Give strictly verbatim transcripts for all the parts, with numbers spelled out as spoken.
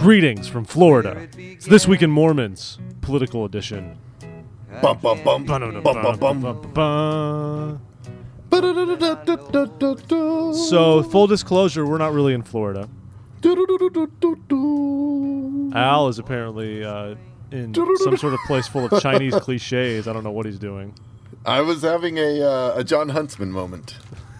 Greetings from Florida. It's This Week in Mormons, political edition. Bum, bum, bum. Bum, bum, bum. So, full disclosure, we're not really in Florida. Al is apparently uh, in some sort of place full of Chinese cliches. I don't know what he's doing. I was having a uh, a John Huntsman moment.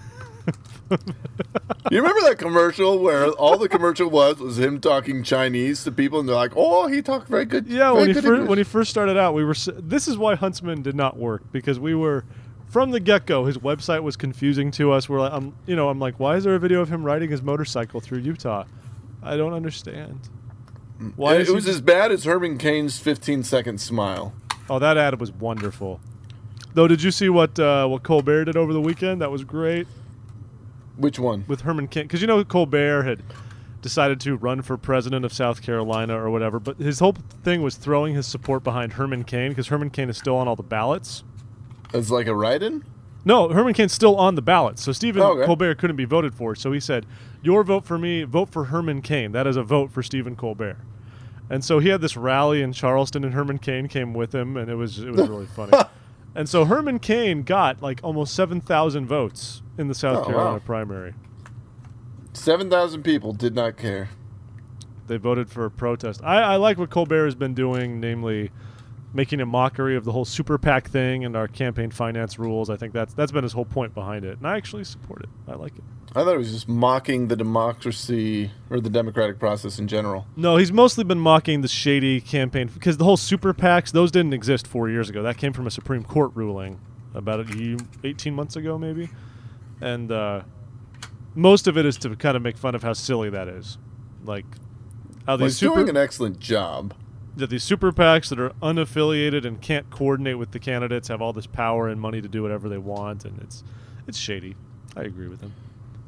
You remember that commercial where all the commercial was was him talking Chinese to people, and they're like, "Oh, he talked very good." Yeah, very when he good first English. when he first started out, we were. This is why Huntsman did not work, because we were from the get go. His website was confusing to us. We're like, I'm, you know, I'm like, why is there a video of him riding his motorcycle through Utah? I don't understand. Why it, is it he was just- as bad as Herman Cain's fifteen second smile. Oh, that ad was wonderful. Though, did you see what uh, what Colbert did over the weekend? That was great. Which one? With Herman Cain, because you know Colbert had decided to run for president of South Carolina or whatever, but his whole thing was throwing his support behind Herman Cain, because Herman Cain is still on all the ballots. It's like a write-in? No, Herman Cain's still on the ballot, so Stephen Oh, okay. Colbert couldn't be voted for. So he said, "Your vote for me, vote for Herman Cain. That is a vote for Stephen Colbert." And so he had this rally in Charleston, and Herman Cain came with him, and it was it was really funny. And so Herman Cain got like almost seven thousand votes in the South Oh, Carolina wow. primary. seven thousand people did not care. They voted for a protest. I, I like what Colbert has been doing, namely making a mockery of the whole super PAC thing and our campaign finance rules. I think that's that's been his whole point behind it, and I actually support it. I like it. I thought it was just mocking the democracy or the democratic process in general. No, he's mostly been mocking the shady campaign, because the whole super PACs, those didn't exist four years ago. That came from a Supreme Court ruling about a, eighteen months ago, maybe. And uh, most of it is to kind of make fun of how silly that is. Like, how Well, these he's super, doing an excellent job. that these super PACs that are unaffiliated and can't coordinate with the candidates have all this power and money to do whatever they want, and it's it's shady. I agree with him.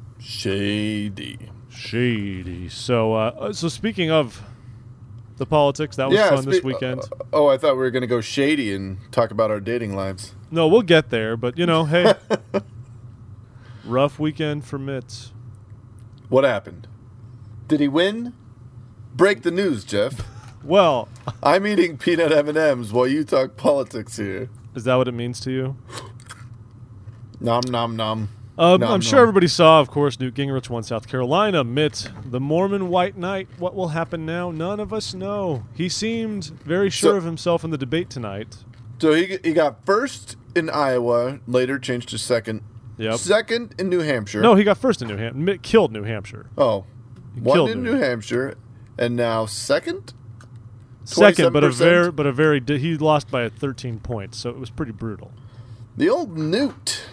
Shady. Shady. So, uh, so speaking of the politics, that was yeah, fun this spe- weekend. uh, oh, I thought we were going to go shady and talk about our dating lives. No, we'll get there, but you know, hey, rough weekend for Mitts. What happened? Did he win? Break the news, Jeff. Well, I'm eating peanut M and M's while you talk politics here. is that what it means to you? Nom nom nom. Um, Nom, I'm nom. sure everybody saw, of course, Newt Gingrich won South Carolina. Mitt, the Mormon White Knight. What will happen now? None of us know. He seemed very sure So- of himself in the debate tonight. So he he got first in Iowa, later changed to second. Yep. Second in New Hampshire. No, he got first in New Hampshire. Mitt killed New Hampshire. Oh. One killed in New New Hampshire, and now second? Second, but a twenty-seven percent? very, but a very, di- he lost by thirteen points, so it was pretty brutal. The old Newt.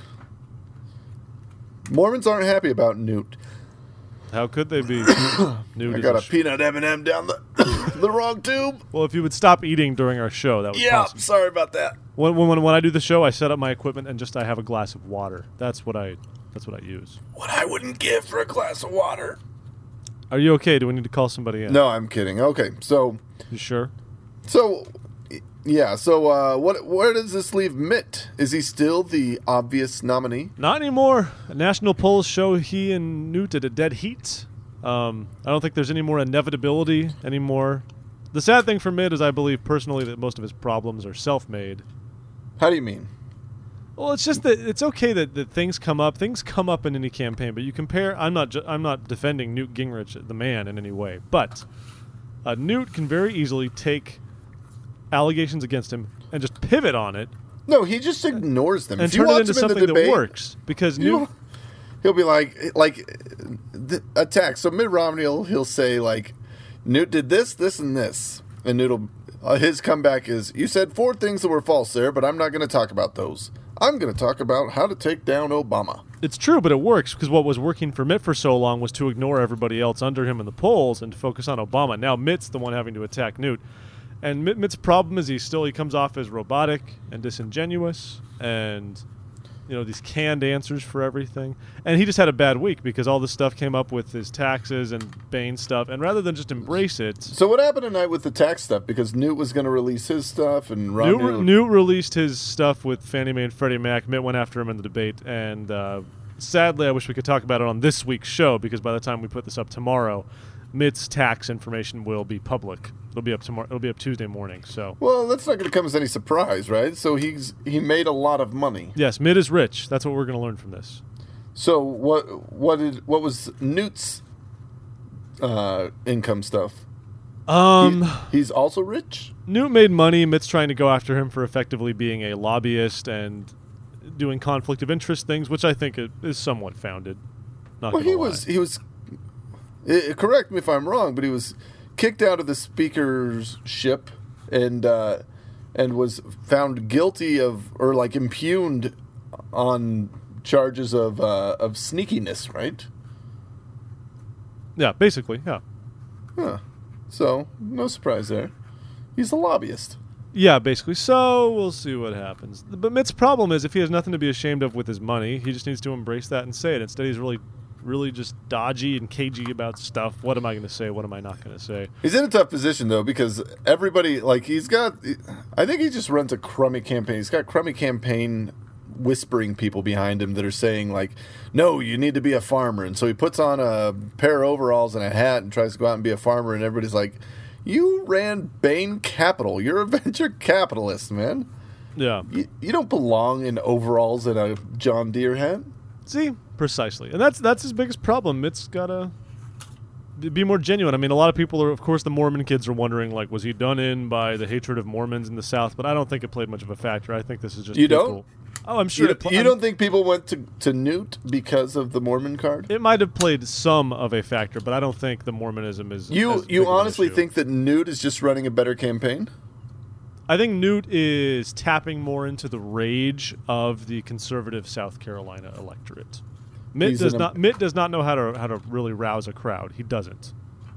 Mormons aren't happy about Newt. How could they be? Newt I is got a a sh- peanut M and M down the the wrong tube. Well, if you would stop eating during our show, that would Yeah, possibly. sorry about that. When, when when I do the show, I set up my equipment and just I have a glass of water. That's what I that's what I use. What I wouldn't give for a glass of water. Are you okay? Do we need to call somebody in? No, I'm kidding. Okay, so You sure? so yeah, so uh, what where does this leave Mitt? Is he still the obvious nominee? Not anymore. National polls show he and Newt at a dead heat. Um, I don't think there's any more inevitability anymore. The sad thing for Mitt is I believe personally that most of his problems are self-made. How do you mean? Well, it's just that it's okay that, that things come up. Things come up in any campaign, but you compare. I'm not. Ju- I'm not defending Newt Gingrich, the man, in any way. But uh, Newt can very easily take allegations against him and just pivot on it No, he just ignores them. and If you turn it watch into him in the something that debate, works. Because you know, Newt, he'll be like, like, th- attack. So Mitt Romney will he'll say like, Newt did this, this, and this, and Newt'll uh, his comeback is, you said four things that were false there, but I'm not going to talk about those. I'm going to talk about how to take down Obama. it's true, but it works because what was working for Mitt for so long was to ignore everybody else under him in the polls and to focus on Obama. Now Mitt's the one having to attack Newt. And Mitt, Mitt's problem is he still he comes off as robotic and disingenuous and, you know, these canned answers for everything. And he just had a bad week because all this stuff came up with his taxes and Bain stuff. And rather than just embrace it, So what happened tonight with the tax stuff? Because Newt was going to release his stuff, and Romney. Newt, Newt released his stuff with Fannie Mae and Freddie Mac. Mitt went after him in the debate. And uh, sadly, I wish we could talk about it on this week's show because by the time we put this up tomorrow, Mitt's tax information will be public. It'll be up tomorrow. It'll be up Tuesday morning. So Well, that's not going to come as any surprise, right? So he's he made a lot of money. yes, Mitt is rich. That's what we're going to learn from this. So what what did what was Newt's uh, income stuff? Um, He- he's also rich. Newt made money. Mitt's trying to go after him for effectively being a lobbyist and doing conflict of interest things, which I think it is somewhat founded. Not Well, gonna he lie. was he was. eh, correct me if I'm wrong, but he was kicked out of the speaker's ship and uh, and was found guilty of or like impugned on charges of uh, of sneakiness, right? Yeah, basically, yeah. Huh. So no surprise there. He's a lobbyist. Yeah, basically. So we'll see what happens. But Mitt's problem is if he has nothing to be ashamed of with his money, he just needs to embrace that and say it. Instead, he's really, really just dodgy and cagey about stuff. What am I going to say? What am I not going to say? He's in a tough position though because everybody like he's got. I think he just runs a crummy campaign. He's got crummy campaign whispering people behind him that are saying like, "No, you need to be a farmer." And so he puts on a pair of overalls and a hat and tries to go out and be a farmer. And everybody's like, "You ran Bain Capital. You're a venture capitalist, man. Yeah. You, you don't belong in overalls and a John Deere hat." See? Precisely. And that's that's his biggest problem. Mitt's got to be more genuine. I mean, a lot of people are, of course, the Mormon kids are wondering, like, was he done in by the hatred of Mormons in the South? But I don't think it played much of a factor. I think this is just You people. don't? Oh, I'm sure. You, it pl- you I'm- don't think people went to, to Newt because of the Mormon card? It might have played some of a factor, but I don't think the Mormonism is. You as big you of an honestly issue. think that Newt is just running a better campaign? I think Newt is tapping more into the rage of the conservative South Carolina electorate. Mitt He's does in a- not. Mitt does not know how to how to really rouse a crowd. He doesn't.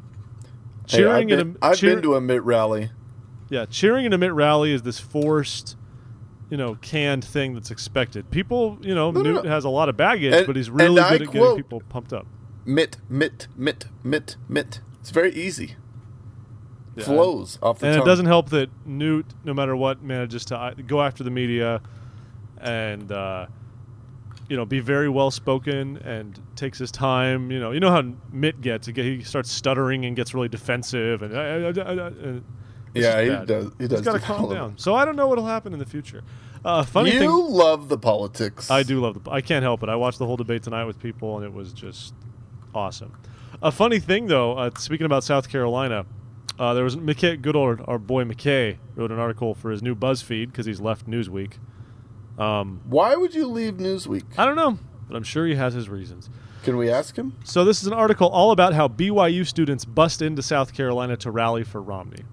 Hey, Cheering I've at been, a I've cheer- been to a Mitt rally. yeah, cheering at a Mitt rally is this forced, you know, canned thing that's expected. People, you know, No, no, Newt no. has a lot of baggage, And- but he's and really I good at getting quote- people pumped up. Mitt, Mitt, Mitt, Mitt, Mitt. It's very easy. Yeah. Flows off the And tongue. it doesn't help that Newt, no matter what, manages to uh, go after the media and, uh, you know, be very well spoken and takes his time. You know, you know how Mitt gets. He get- he starts stuttering and gets really defensive, and, uh, uh, uh, uh, it's Yeah, just he bad. does. He does. He's got to do calm all of down. it. So I don't know what'll happen in the future. Uh, funny You thing, love the politics. I do love the. I can't help it. I watched the whole debate tonight with people, and it was just awesome. A funny thing, though, uh, speaking about South Carolina, uh, there was McKay, good old our boy McKay wrote an article for his new BuzzFeed because he's left Newsweek. Um, Why would you leave Newsweek? I don't know, but I'm sure he has his reasons. Can we ask him? So this is an article all about how B Y U students bust into South Carolina to rally for Romney.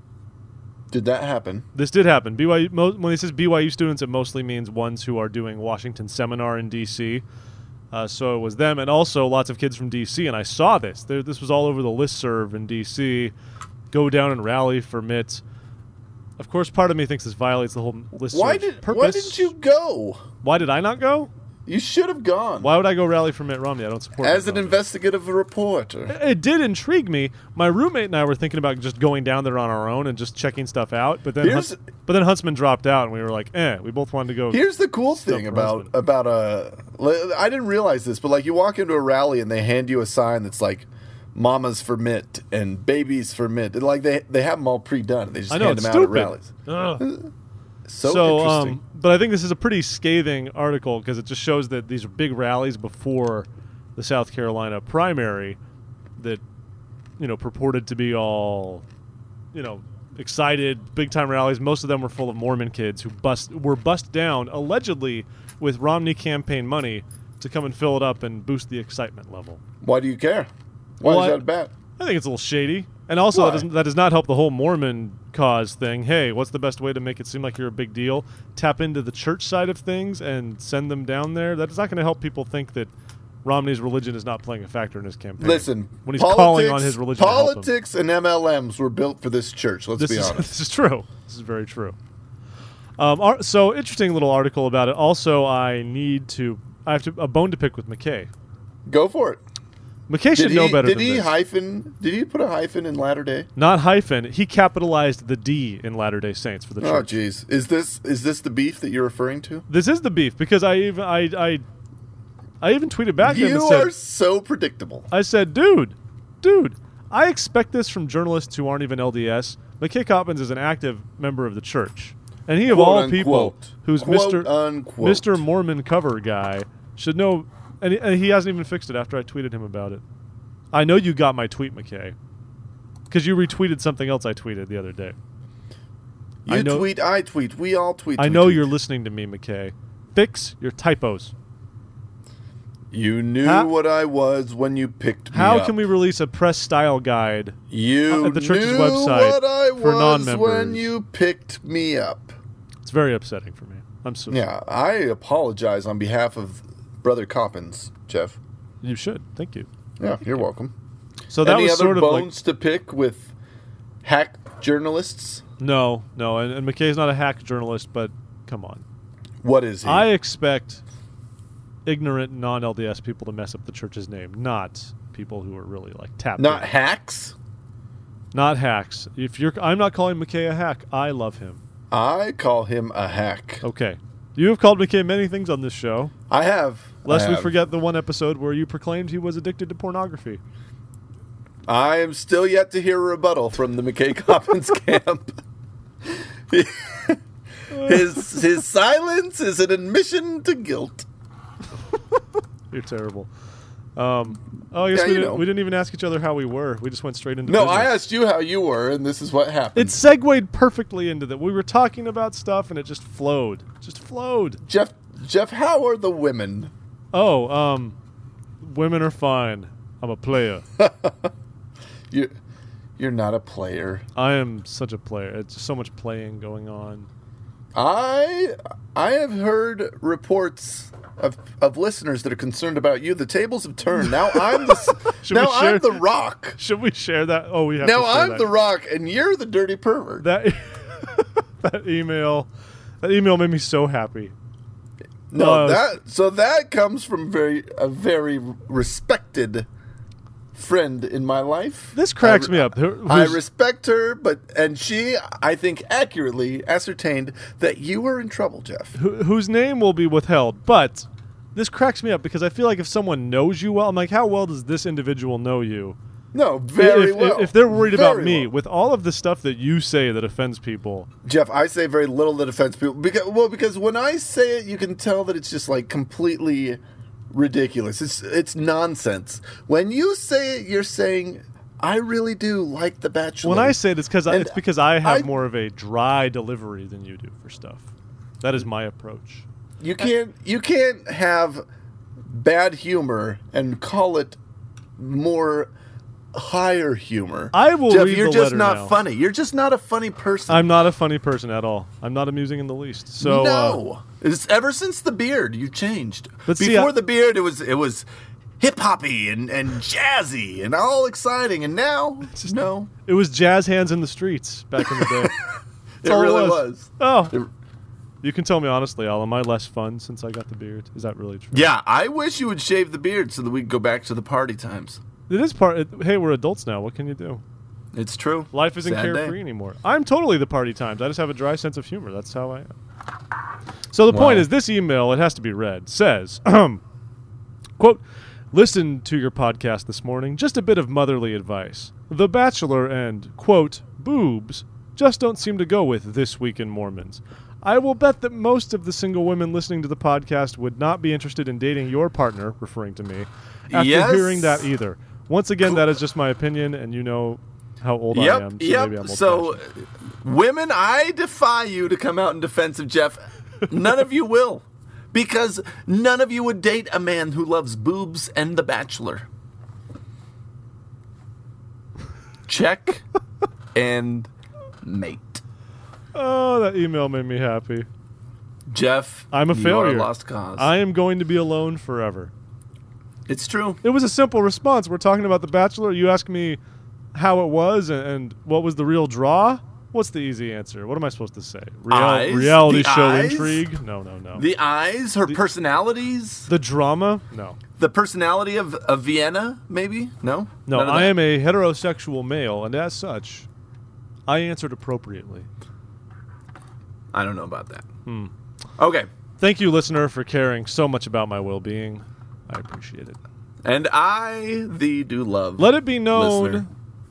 Did that happen? This did happen. B Y U, mo- when he says B Y U students, it mostly means ones who are doing Washington Seminar in D C Uh, so it was them, and also lots of kids from D C And I saw this. There, this was all over the listserv in D C Go down and rally for Mitt. Of course, part of me thinks this violates the whole listserv Why did purpose. Why didn't you go? Why did I not go? You should have gone. Why would I go rally for Mitt Romney? I don't support As Mitt an Romney. investigative reporter. It did intrigue me. My roommate and I were thinking about just going down there on our own and just checking stuff out. But then, Here's- Hunts- but then Huntsman dropped out, and we were like, "Eh." We both wanted to go. Here's the cool Stuff thing for about husband. about a. I didn't realize this, but like you walk into a rally and they hand you a sign that's like "Mamas for Mitt" and "Babies for Mitt." And like they they have them all pre-done. They just I know hand it's them stupid. out at rallies. Ugh. So, So, interesting. um, but I think this is a pretty scathing article because it just shows that these are big rallies before the South Carolina primary that, you know, purported to be all, you know, excited, big time rallies. Most of them were full of Mormon kids who bust were bust down allegedly with Romney campaign money to come and fill it up and boost the excitement level. Why do you care? Why Well, is I- that bad? I think it's a little shady. And also, Why? that, doesn't, that does not help the whole Mormon cause thing. Hey, what's the best way to make it seem like you're a big deal? Tap into the church side of things and send them down there. That is not going to help people think that Romney's religion is not playing a factor in his campaign. Listen, when he's politics, calling on his religion to help him. politics and M L Ms were built for this church. Let's This be is, honest. this is true. This is very true. Um, ar- so, interesting little article about it. Also, I need to, I have to, a bone to pick with McKay. Go for it. McKay should Did know he, better did than he this. hyphen? Did he put a hyphen in Latter Day? Not hyphen. He capitalized the D in Latter-day Saints for the Oh, church. jeez. Is this is this the beef that you're referring to? This is the beef because I even I I, I even tweeted back to him You and said are so predictable. I said, dude, dude, I expect this from journalists who aren't even L D S. McKay Coppins is an active member of the church. And he, of Quote, all unquote. people, who's Quote, Mister unquote. Mister Mormon cover guy, should know, and he, and he hasn't even fixed it after I tweeted him about it. I know you got my tweet, McKay, because you retweeted something else I tweeted the other day. You I know, tweet, I tweet, we all tweet. I tweet, know tweet. you're listening to me, McKay. Fix your typos. You knew How- what I was when you picked me How up. can we release a press style guide You at the church's knew website what I for was non-members? when you picked me up. It's very upsetting for me. I'm so Yeah, I apologize on behalf of Brother Coppins, Jeff. You should. Thank you. Yeah, you're welcome. So that Any was other sort of like bones to pick with hack journalists? no, no, and, and McKay's not a hack journalist, but come on. What is he? I expect ignorant non-L D S people to mess up the church's name, not people who are really like tapped. Not in. hacks? Not hacks. If you're, I'm not calling McKay a hack. I love him. I call him a hack. Okay, you have called McKay many things on this show. I have. Lest I we have. forget the one episode where you proclaimed he was addicted to pornography. I am still yet to hear a rebuttal from the McKay Coppins camp. his his silence is an admission to guilt. You're terrible. Um, oh, I guess Yeah, we, you didn't, know. we didn't even ask each other how we were. We just went straight into No, business. I asked you how you were, and this is what happened. It segued perfectly into that. We were talking about stuff, and it just flowed. Just flowed. Jeff. Jeff, how are the women? Oh, um, women are fine. I'm a player. You, you're not a player. I am such a player. It's so much playing going on. I I have heard reports of of listeners that are concerned about you. The tables have turned. Now I'm the s- Should now we share- I'm the rock. Should we share that? Oh, we have Now to share I'm that. the rock, and you're the dirty pervert. That that email, that email made me so happy. No, Uh, that so that comes from very a very respected friend in my life. This cracks I, me up. Who- I who's- respect her, but and she, I think, accurately ascertained that you were in trouble, Jeff. who, whose name will be withheld. But this cracks me up because I feel like if someone knows you well, I'm like, how well does this individual know you? No, very if, well. If they're worried about Very me, well. with all of the stuff that you say that offends people, Jeff, I say very little that offends people. Because, well, because when I say it, you can tell that it's just like completely ridiculous. It's it's nonsense. When you say it, you're saying, I really do like The Bachelor. when I say it, it's because And it's because I have I- more of a dry delivery than you do for stuff. That is my approach. You can't you can't have bad humor and call it more higher humor. I will Jeff, read you're the just letter not now. funny. You're just not a funny person. I'm not a funny person at all. I'm not amusing in the least. So uh, no. It's ever since the beard, you changed. But see, Before I- the beard, it was it was hip hoppy and, and jazzy and all exciting, and now no, it was jazz hands in the streets back in the day. it all it really was. was. Oh, It- you can tell me honestly, Al. Am I less fun since I got the beard? Is that really true? yeah, I wish you would shave the beard so that we could go back to the party times. It is part. It, hey, we're adults now. What can you do? It's true. Life isn't Sad carefree day. anymore. I'm totally the party times. I just have a dry sense of humor. That's how I am. So the point Wow. is, this email, it has to be read, says, quote, listen to your podcast this morning. Just a bit of motherly advice. The Bachelor and, quote, boobs just don't seem to go with This Week in Mormons. I will bet that most of the single women listening to the podcast would not be interested in dating your partner, referring to me, after Yes. hearing that either. Once again, that is just my opinion, and you know how old I Yep, am. So yep. maybe I'm So, old-fashioned. women, I defy you to come out in defense of Jeff. None of you will. Because none of you would date a man who loves boobs and The Bachelor. Check and mate. Oh, that email made me happy. Jeff, I'm a you failure. are a lost cause. I am going to be alone forever. it's true. It was a simple response. We're talking about The Bachelor. You ask me how it was and, and what was the real draw. What's the easy answer? What am I supposed to say? Real, Eyes? reality The show eyes? intrigue? No, no, no. The eyes, her personalities, The drama? No. the personality of, of Vienna, maybe? No? No, None of I that? am a heterosexual male, and as such, I answered appropriately. I don't know about that. Hmm. Okay. Thank you, listener, for caring so much about my well-being. I appreciate it. And I thee do love. Let it be known Listener.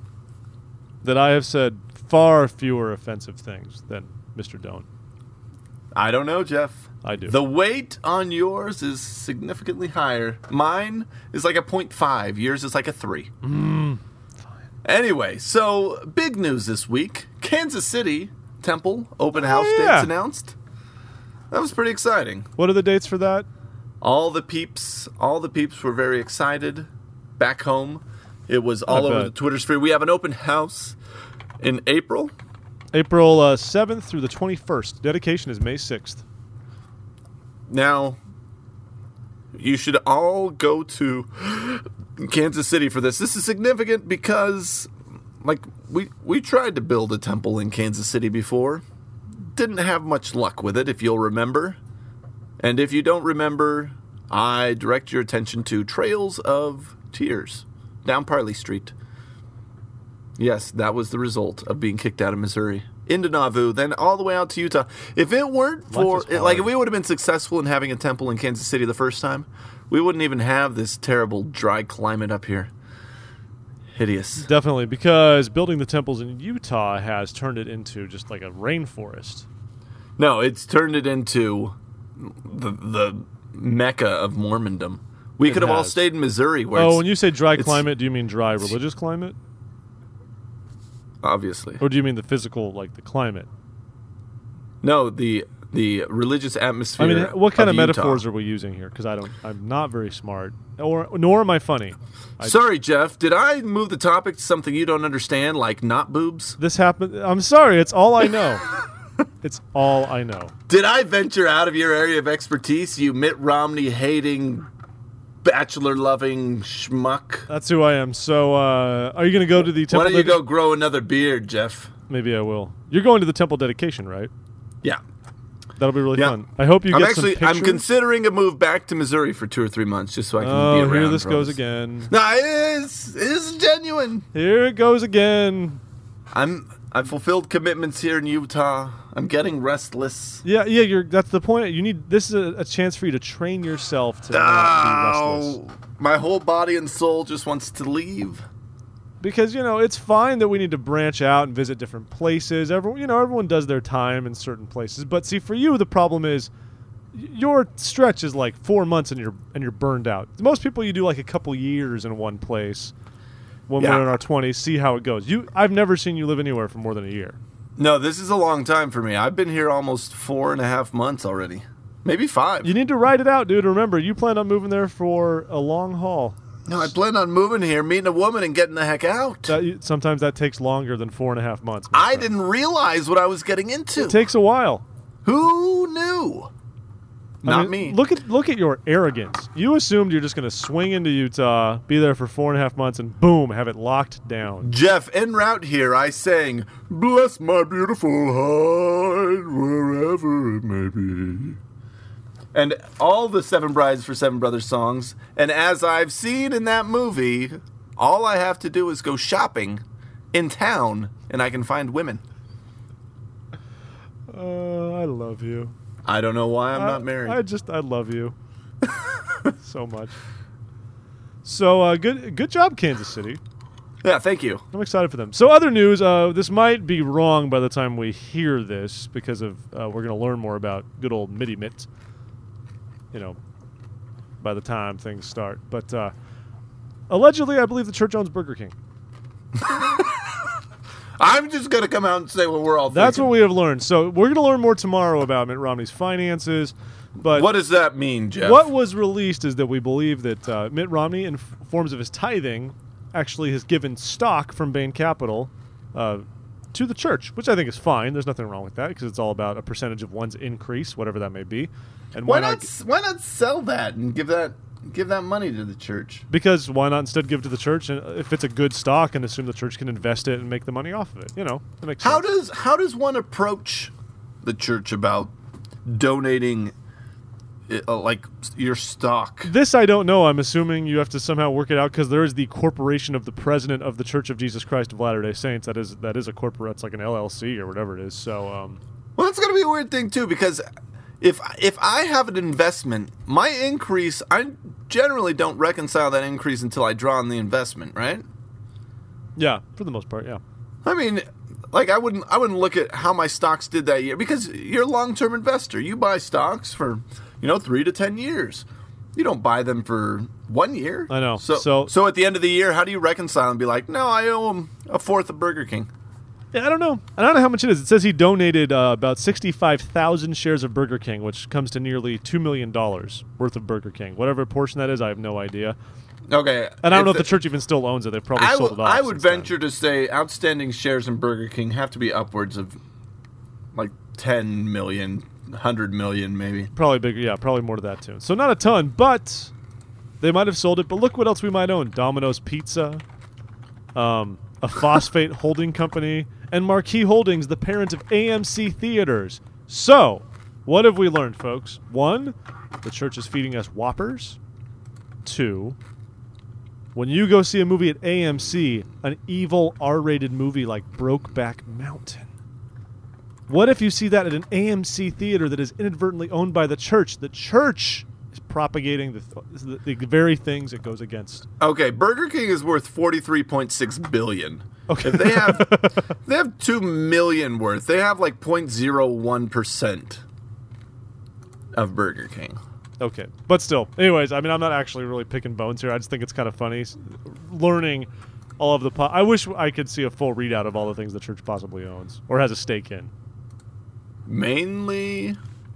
that I have said far fewer offensive things than Mister Doan. I don't know, Jeff. I do. The weight on yours is significantly higher. Mine is like a point five. Yours is like a three. Mm. Anyway, so big news this week. Kansas City Temple open house oh, yeah. dates announced. That was pretty exciting. What are the dates for that? All the peeps, all the peeps were very excited. Back home, it was all I over bet. the Twitter sphere. We have an open house in April. April uh, seventh through the twenty-first. Dedication is May sixth. Now, you should all go to Kansas City for this. This is significant because, like, we, we tried to build a temple in Kansas City before. Didn't have much luck with it, if you'll remember. And if you don't remember, I direct your attention to Trails of Tears down Parley Street. Yes, that was the result of being kicked out of Missouri. Into Nauvoo, then all the way out to Utah. If it weren't for, like, if we would have been successful in having a temple in Kansas City the first time, we wouldn't even have this terrible dry climate up here. Hideous. Definitely, because building the temples in Utah has turned it into just like a rainforest. No, it's turned it into the the mecca of Mormondom. We It could have all has. stayed in Missouri. Where Oh, it's, when you say dry it's- climate, do you mean dry religious climate? obviously. Or do you mean the physical, like the climate? No, the the religious atmosphere. I mean, what kind of, Utah. metaphors are we using here? Because I don't, I'm not very smart, or nor am I funny. I, Sorry, Jeff. Did I move the topic to something you don't understand, like not boobs? This happened. I'm sorry. It's all I know. It's all I know. Did I venture out of your area of expertise, you Mitt Romney hating, bachelor loving schmuck? That's who I am. So, uh, are you going to go to the temple? Why don't you dedi- go grow another beard, Jeff? Maybe I will. You're going to the temple dedication, right? Yeah. That'll be really Yeah. fun. I hope you I'm get actually some I'm pictures. considering a move back to Missouri for two or three months just so I can Oh, be around. here this for goes all this. again. No, it is it is genuine. Here it goes again. I'm I've fulfilled commitments here in Utah. I'm getting restless. Yeah, yeah. You're. That's the point. You need. This is a, a chance for you to train yourself to not be restless. Oh, my whole body and soul just wants to leave. Because you know it's fine that we need to branch out and visit different places. Everyone, you know, everyone does their time in certain places. But see, for you, the problem is y- your stretch is like four months and you're and you're burned out. Most people, you do like a couple years in one place when Yeah. we're in our twenties. See how it goes. You, I've never seen you live anywhere for more than a year. No, this is a long time for me. I've been here almost four and a half months already. Maybe five. You need to write it out, dude. Remember, you plan on moving there for a long haul. No, I plan on moving here, meeting a woman, and getting the heck out. That, sometimes that takes longer than four and a half months. my I friend. didn't realize what I was getting into. It takes a while. Who knew? I Not mean, me. Look at look at your arrogance. You assumed you're just going to swing into Utah, be there for four and a half months, and boom, have it locked down. Jeff, en route here, I sang, "Bless my beautiful heart, wherever it may be." And all the Seven Brides for Seven Brothers songs. And as I've seen in that movie, all I have to do is go shopping in town, and I can find women. Uh, I love you. I don't know why I'm I, not married. I just I love you so much. So uh, good good job, Kansas City. yeah, thank you. I'm excited for them. So other news, uh, this might be wrong by the time we hear this because of uh, we're going to learn more about good old Mitty Mitt. You know, by the time things start. But uh, allegedly, I believe the church owns Burger King. I'm just going to come out and say what we're all That's thinking. what we have learned. So we're going to learn more tomorrow about Mitt Romney's finances. But What does that mean, Jeff? what was released is that we believe that uh, Mitt Romney, in f- forms of his tithing, actually has given stock from Bain Capital uh, to the church, which I think is fine. There's nothing wrong with that because it's all about a percentage of one's increase, whatever that may be. And Why why, not? g- s- Why not sell that and give that give that money to the church? Because why not instead give it to the church and if it's a good stock and assume the church can invest it and make the money off of it? You know, that makes How sense. does how does one approach the church about donating, uh, like your stock? This I don't know. I'm assuming you have to somehow work it out because there is the corporation of the president of the Church of Jesus Christ of Latter-day Saints. That is that is a corporate. It's like an L L C or whatever it is. So um, Well, that's going to be a weird thing too, because if if I have an investment, my increase, I generally don't reconcile that increase until I draw on the investment, right? yeah, for the most part, yeah. I mean, like I wouldn't I wouldn't look at how my stocks did that year because you're a long-term investor. You buy stocks for, you know, three to ten years. You don't buy them for one year. I know. So, So- so at the end of the year, how do you reconcile and be like, no, I owe him a fourth of Burger King? Yeah, I don't know. I don't know how much it is. It says he donated uh, about sixty-five thousand shares of Burger King, which comes to nearly two million dollars worth of Burger King. Whatever portion that is, I have no idea. Okay. And I don't know if the the church even still owns it. They've probably I sold would, it off. I would since then. venture to say outstanding shares in Burger King have to be upwards of like ten million, one hundred million maybe. Probably bigger. Yeah, probably more to that too. So not a ton, but they might have sold it. But look what else we might own. Domino's Pizza, um, a phosphate holding company, and Marquee Holdings, the parent of A M C Theaters. So, what have we learned, folks? One, the church is feeding us Whoppers. Two, when you go see a movie at A M C, an evil R-rated movie like Brokeback Mountain. What if you see that at an A M C theater that is inadvertently owned by the church? The church is propagating the, th- the, the very things it goes against. Okay, Burger King is worth forty-three point six billion. Okay. If they have if they have two million worth. They have like zero point zero one percent of Burger King. Okay, but still. Anyways, I mean, I'm not actually really picking bones here. I just think it's kind of funny s- learning all of the... Po- I wish I could see a full readout of all the things the church possibly owns or has a stake in. Mainly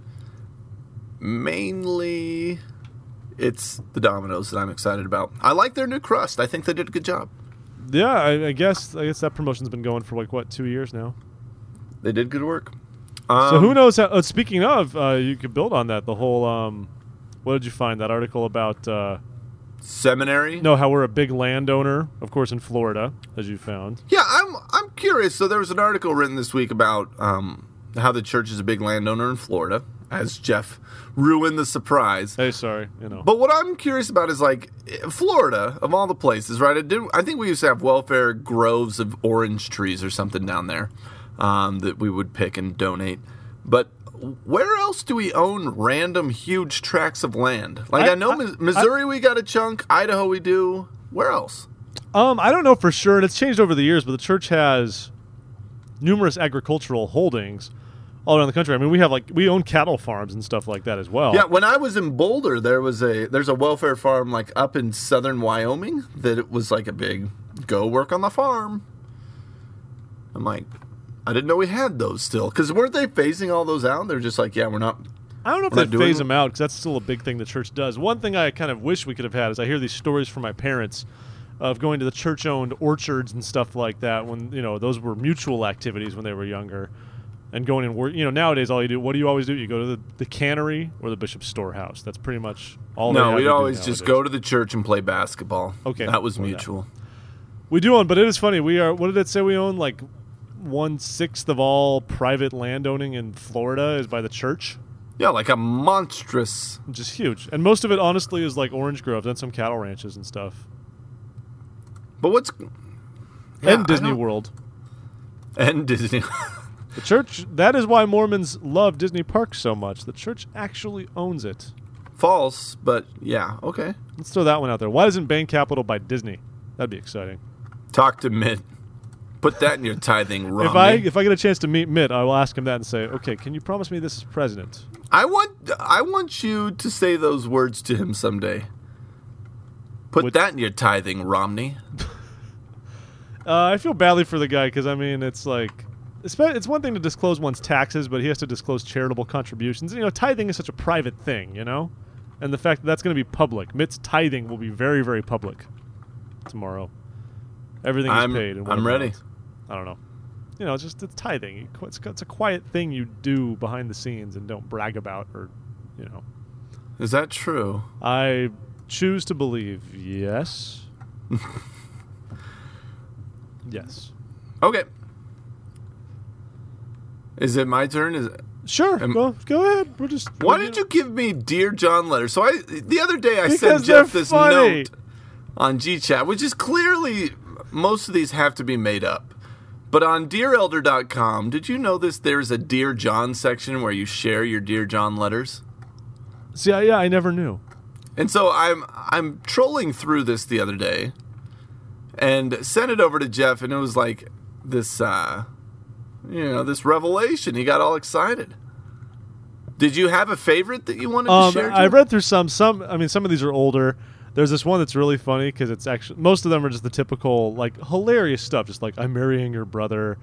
mainly it's the Domino's that I'm excited about. I like their new crust. I think they did a good job. Yeah, I, I guess I guess that promotion's been going for like, what, two years now? They did good work. So Um, who knows how... Uh, speaking of, uh, you could build on that. The whole... Um, what did you find? That article about... Uh, Seminary? no, how we're a big landowner, of course, in Florida, as you found. Yeah, I'm I'm curious. So there was an article written this week about um, how the church is a big landowner in Florida, as Jeff ruined the surprise. Hey, sorry, you know. But what I'm curious about is like Florida, of all the places, right? I did. I think we used to have welfare groves of orange trees or something down there um, that we would pick and donate. But where else do we own random huge tracts of land? Like I, I- know I- Mis- Missouri, we got a chunk. Idaho, we do. Where else? Um, I don't know for sure, and it's changed over the years, but the church has numerous agricultural holdings all around the country. I mean, we have like we own cattle farms and stuff like that as well. Yeah, when I was in Boulder, there was a there's a welfare farm like up in southern Wyoming that it was like a big go work on the farm. I'm like, I didn't know we had those still because weren't they phasing all those out? They're just like, yeah, we're not. I don't know if We're they not doing phase it? them out because that's still a big thing the church does. One thing I kind of wish we could have had is I hear these stories from my parents of going to the church-owned orchards and stuff like that when, you know, those were mutual activities when they were younger. And going and work, you know, nowadays all you do, what do you always do? You go to the, the cannery or the bishop's storehouse. That's pretty much all they No, have we'd to do always just nowadays. go to the church and play basketball. Okay, that was or that. mutual. We do own, but it is funny. We are, what did it say we own? Like one-sixth of all private landowning in Florida is by the church, Yeah, like a monstrous. which is huge. And most of it, honestly, is like orange groves and some cattle ranches and stuff. But what's yeah, and I Disney don't- World. and Disney. The church, that is why Mormons love Disney Park so much. The church actually owns it. False, but yeah, okay. Let's throw that one out there. Why doesn't Bank Capital buy Disney? That'd be exciting. Talk to Mitt. Put that in your tithing, Romney. If I if I get a chance to meet Mitt, I will ask him that and say, okay, can you promise me this as president? I want I want you to say those words to him someday. Put Would- that in your tithing, Romney. Uh, I feel badly for the guy because, I mean, it's like... It's it's one thing to disclose one's taxes, but he has to disclose charitable contributions. You know, tithing is such a private thing, you know? And the fact that that's going to be public. Mitt's tithing will be very, very public tomorrow. Everything is I'm- paid. in one I'm ready. amount. I don't know. You know, it's just it's tithing. You qu- It's, it's a quiet thing you do behind the scenes and don't brag about or, you know. Is that true? I choose to believe yes. Yes. Okay. Is it my turn? Is it, Sure. Am- go go ahead. We're just. why did you give me Dear John letters? So I the other day I Because sent Jeff they're this funny. note on G Chat, which is clearly most of these have to be made up. But on dear elder dot com, did you know this? There's a Dear John section where you share your Dear John letters. See, I, yeah, I never knew. And so I'm I'm trolling through this the other day and sent it over to Jeff, and it was like this, uh, you know, this revelation. He got all excited. Did you have a favorite that you wanted um, to share? I read through some. Some, I mean, some of these are older. There's this one that's really funny because it's actually most of them are just the typical like hilarious stuff. Just like I'm marrying your brother.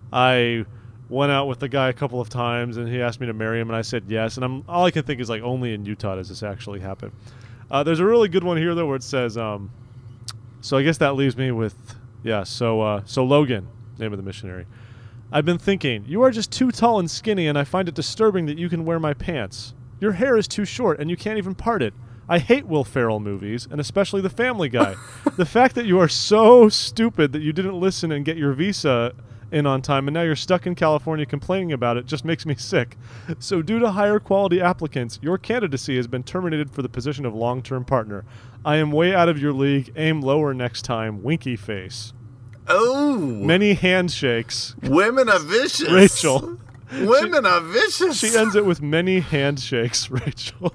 I went out with the guy a couple of times and he asked me to marry him and I said yes. And I'm all I can think is like only in Utah does this actually happen. Uh, there's a really good one here though where it says. Um, so I guess that leaves me with yeah. So uh, so Logan, name of the missionary. I've been thinking, you are just too tall and skinny, and I find it disturbing that you can wear my pants. Your hair is too short, and you can't even part it. I hate Will Ferrell movies, and especially The Family Guy. The fact that you are so stupid that you didn't listen and get your visa in on time, and now you're stuck in California complaining about it just makes me sick. So due to higher quality applicants, your candidacy has been terminated for the position of long-term partner. I am way out of your league. Aim lower next time. Winky face. Oh, many handshakes. Women are vicious. Rachel. Women she, are vicious. She ends it with many handshakes, Rachel.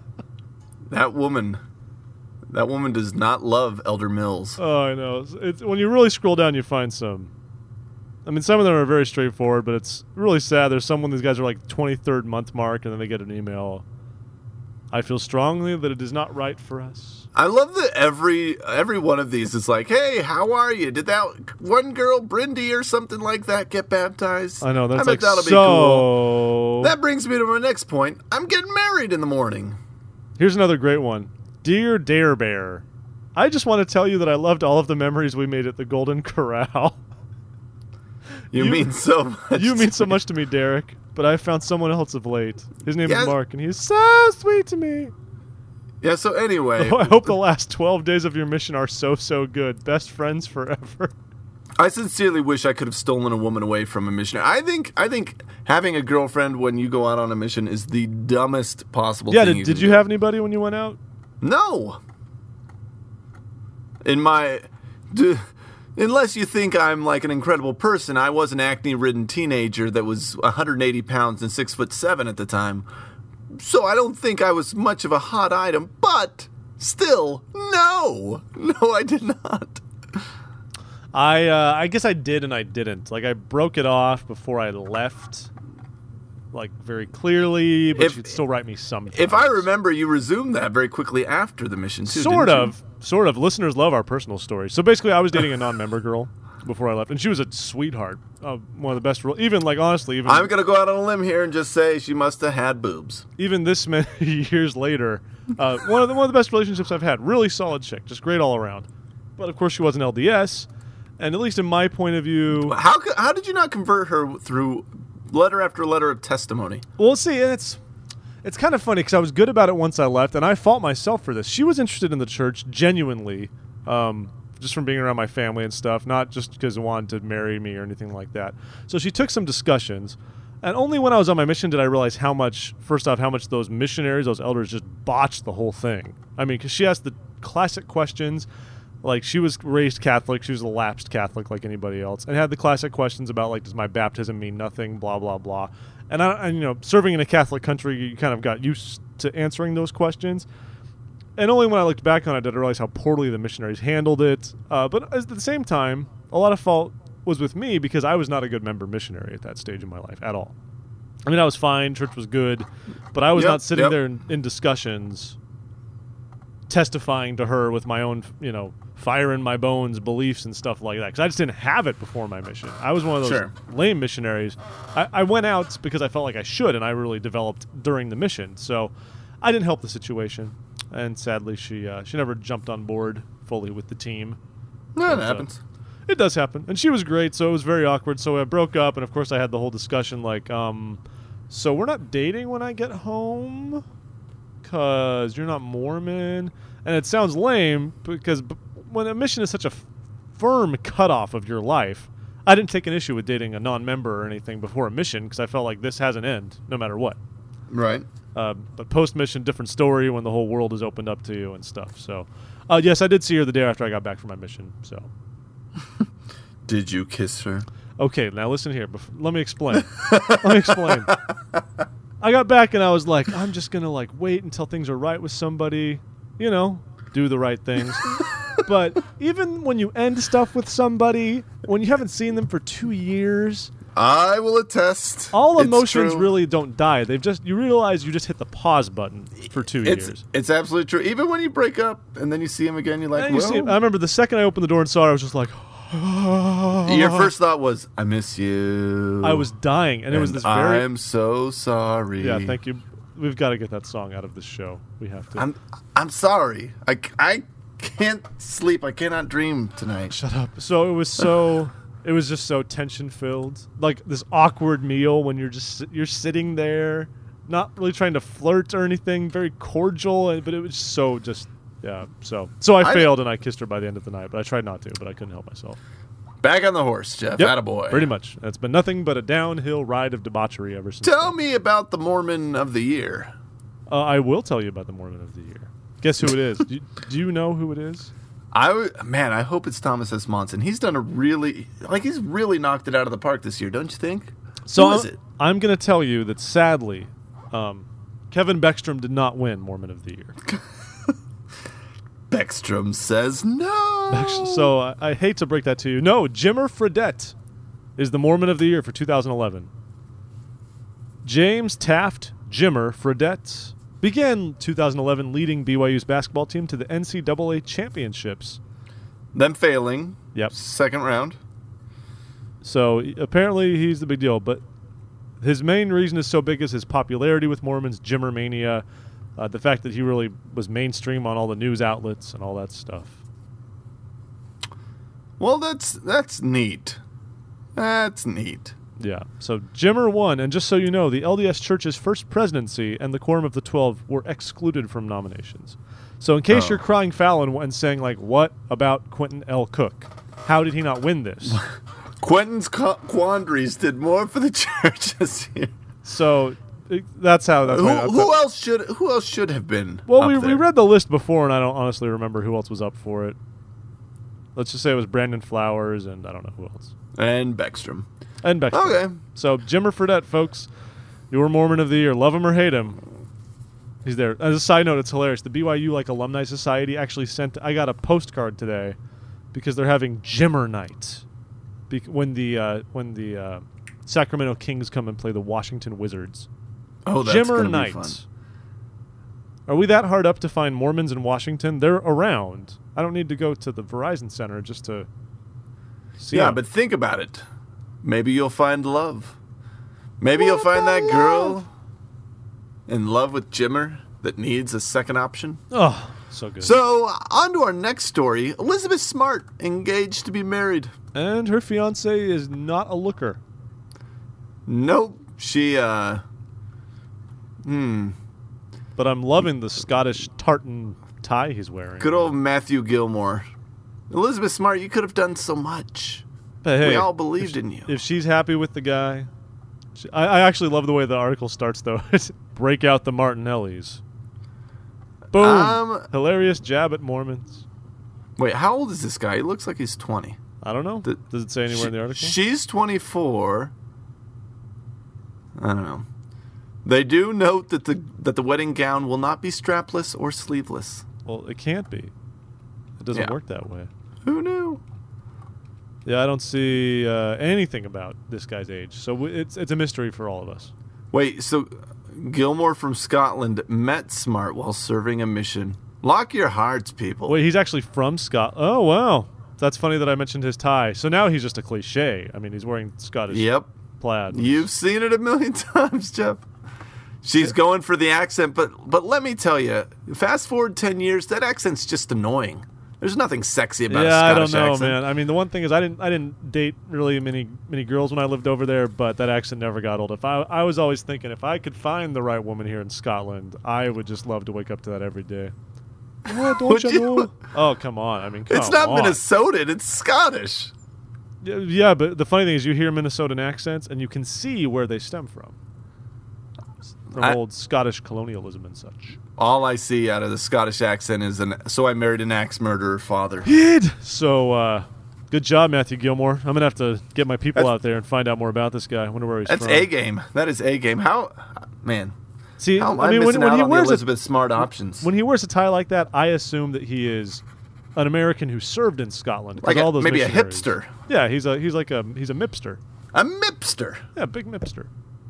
That woman. That woman does not love Elder Mills. Oh, I know. It's, it's, when you really scroll down, you find some. I mean, some of them are very straightforward, but it's really sad. There's some when these guys are like twenty-third month mark, and then they get an email. I feel strongly that it is not right for us. I love that every every one of these is like, hey, how are you? Did that one girl, Brindy or something like that, get baptized? I know, that's I like that'll so... be cool. That brings me to my next point. I'm getting married in the morning. Here's another great one. Dear Dare Bear, I just want to tell you that I loved all of the memories we made at the Golden Corral. You, you mean so much. You mean so much to me, Derek, but I found someone else of late. His name yes. is Mark, and he's so sweet to me. Yeah, so anyway. Oh, I hope the last twelve days of your mission are so, so good. Best friends forever. I sincerely wish I could have stolen a woman away from a missionary. I think I think having a girlfriend when you go out on a mission is the dumbest possible yeah, thing. Did, you did you do. have anybody when you went out? No. In my... D- unless you think I'm like an incredible person, I was an acne-ridden teenager that was one hundred eighty pounds and six foot seven at the time. So I don't think I was much of a hot item, but still, no. No, I did not. I uh, I guess I did and I didn't. Like, I broke it off before I left, like, very clearly, but if, you could still write me sometimes. If I remember, you resumed that very quickly after the mission, too, Sort didn't of. you? Sort of. Listeners love our personal stories. So basically, I was dating a non-member girl before I left, and she was a sweetheart. Uh, one of the best. Ro- even, like, honestly, even... I'm going to go out on a limb here and just say she must have had boobs. Even this many years later, uh, one of the one of the best relationships I've had. Really solid chick. Just great all around. But, of course, she was an L D S, and at least in my point of view... How how did you not convert her through letter after letter of testimony? Well, see, it's it's kind of funny because I was good about it once I left, and I fault myself for this. She was interested in the church genuinely, um, just from being around my family and stuff, not just because she wanted to marry me or anything like that. So she took some discussions, and only when I was on my mission did I realize how much, first off, how much those missionaries, those elders, just botched the whole thing. I mean, because she asked the classic questions. Like, she was raised Catholic. She was a lapsed Catholic like anybody else, and had the classic questions about, like, does my baptism mean nothing, blah, blah, blah. And, I, and, you know, serving in a Catholic country, you kind of got used to answering those questions. And only when I looked back on it did I realize how poorly the missionaries handled it. Uh, but at the same time, a lot of fault was with me because I was not a good member missionary at that stage in my life at all. I mean, I was fine. Church was good. But I was yep, not sitting yep. there in, in discussions testifying to her with my own, you know, fire in my bones beliefs and stuff like that, because I just didn't have it before my mission. I was one of those sure. lame missionaries. I, I went out because I felt like I should, and I really developed during the mission. So I didn't help the situation, and sadly, she uh, she never jumped on board fully with the team. No, it but, happens. Uh, it does happen, and she was great, so it was very awkward. So I broke up, and of course, I had the whole discussion like, um, so we're not dating when I get home, because you're not Mormon. And it sounds lame because b- when a mission is such a f- firm cutoff of your life, I didn't take an issue with dating a non-member or anything before a mission because I felt like this has an end no matter what. Right. Uh, but post-mission, different story when the whole world is opened up to you and stuff. So, uh, yes, I did see her the day after I got back from my mission. So, did you kiss her? Okay, now listen here. Bef- let me explain. let me explain. I got back and I was like, I'm just gonna like wait until things are right with somebody. You know, do the right things. But even when you end stuff with somebody, when you haven't seen them for two years, I will attest. all it's emotions true. really don't die. They've just you realize you just hit the pause button for two It's, years. it's absolutely true. Even when you break up and then you see him again, you're like, And you well, see, I remember the second I opened the door and saw her, I was just like, your first thought was, I miss you. I was dying, and it was And this very. I'm so sorry. Yeah, thank you. We've got to get that song out of this show. We have to. I'm I'm sorry. I, I can't sleep. I cannot dream tonight. Shut up. So it was so. It was just so tension filled, like this awkward meal when you're just you're sitting there, not really trying to flirt or anything, very cordial, and but it was so just yeah. So so I, I failed and I kissed her by the end of the night, but I tried not to, but I couldn't help myself. Back on the horse, Jeff. Yep, Attaboy. pretty much. It's been nothing but a downhill ride of debauchery ever since. Tell then. me about the Mormon of the year. Uh, I will tell you about the Mormon of the year. Guess who it is? do, you, do you know who it is? I w- man, I hope it's Thomas S. Monson. He's done a really like he's really knocked it out of the park this year, don't you think? So Who is I'm, it? I'm going to tell you that sadly, um, Kevin Beckstrom did not win Mormon of the Year. Beckstrom says no. Beckstrom, so I, I hate to break that to you. No, Jimmer Fredette is the Mormon of the Year for two thousand eleven. James Taft Jimmer Fredette began two thousand eleven leading B Y U's basketball team to the N C double A championships. Them failing. Yep. Second round. So apparently he's the big deal, but his main reason is so big is his popularity with Mormons, Jimmer mania, uh, the fact that he really was mainstream on all the news outlets and all that stuff. Well, that's that's neat. That's neat. Yeah. So Jimmer won, and just so you know, the L D S Church's first presidency and the Quorum of the Twelve were excluded from nominations. So in case Oh. you're crying foul and, and saying, like, what about Quentin L. Cook? How did he not win this? Quentin's qu- quandaries did more for the church this year. So it, that's how that's Who, why that's who how- else should who else should have been? Well, up we, we there? read the list before, and I don't honestly remember who else was up for it. Let's just say it was Brandon Flowers, and I don't know who else. and Beckstrom. And Beckstrom. Okay. So Jimmer Fredette, folks, your Mormon of the Year. Love him or hate him, he's there. As a side note, it's hilarious. The B Y U like Alumni Society actually sent. I got a postcard today because they're having Jimmer Night Be- when the uh, when the uh, Sacramento Kings come and play the Washington Wizards. Oh, that's Jimmer gonna Night. be fun. Are we that hard up to find Mormons in Washington? They're around. I don't need to go to the Verizon Center just to see Yeah, 'em. but think about it. Maybe you'll find love. Maybe you'll find that girl in love with Jimmer that needs a second option. Oh, so good. So, on to our next story. Elizabeth Smart, engaged to be married. And her fiance is not a looker. Nope. She, uh... Hmm. But I'm loving the Scottish tartan tie he's wearing. Good old Matthew Gilmore. Elizabeth Smart, you could have done so much. But hey, we all believed if, in you. If she's happy with the guy... She, I, I actually love the way the article starts, though. Break out the Martinellis. Boom. Um, Hilarious jab at Mormons. Wait, how old is this guy? He looks like he's twenty. I don't know. The- Does it say anywhere She- in the article? She's twenty-four. I don't know. They do note that the that the wedding gown will not be strapless or sleeveless. Well, it can't be. It doesn't Yeah. work that way. Who knew? Yeah, I don't see uh, anything about this guy's age. So w- it's it's a mystery for all of us. Wait, so Gilmore from Scotland met Smart while serving a mission. Lock your hearts, people. Wait, he's actually from Scotland. Oh, wow. That's funny that I mentioned his tie. So now he's just a cliche. I mean, he's wearing Scottish Yep. plaid. You've seen it a million times, Jeff. She's going for the accent, but but let me tell you, fast forward ten years, that accent's just annoying. There's nothing sexy about yeah, a I don't Scottish know, accent. man. I mean, the one thing is, I didn't, I didn't date really many, many girls when I lived over there, but that accent never got old. If I, I was always thinking, if I could find the right woman here in Scotland, I would just love to wake up to that every day. Oh, don't Would you you? know? Oh, come on. I mean, come It's not on. Minnesotan, it's Scottish. Yeah, yeah, but the funny thing is, you hear Minnesotan accents, and you can see where they stem from. From I- old Scottish colonialism and such. All I see out of the Scottish accent is an so I married an axe murderer father. So, uh, good job, Matthew Gilmore. I'm going to have to get my people That's- out there and find out more about this guy. I wonder where he's That's from. A game. That is A game. How, man? See, How am I I mean, missing when, when out he on the wears a Elizabeth Smart options? when he wears a tie like that, I assume that he is an American who served in Scotland. 'cause Like a- all those maybe a missionaries- hipster. Yeah, he's a he's like a he's a mipster. A mipster. Yeah, big mipster.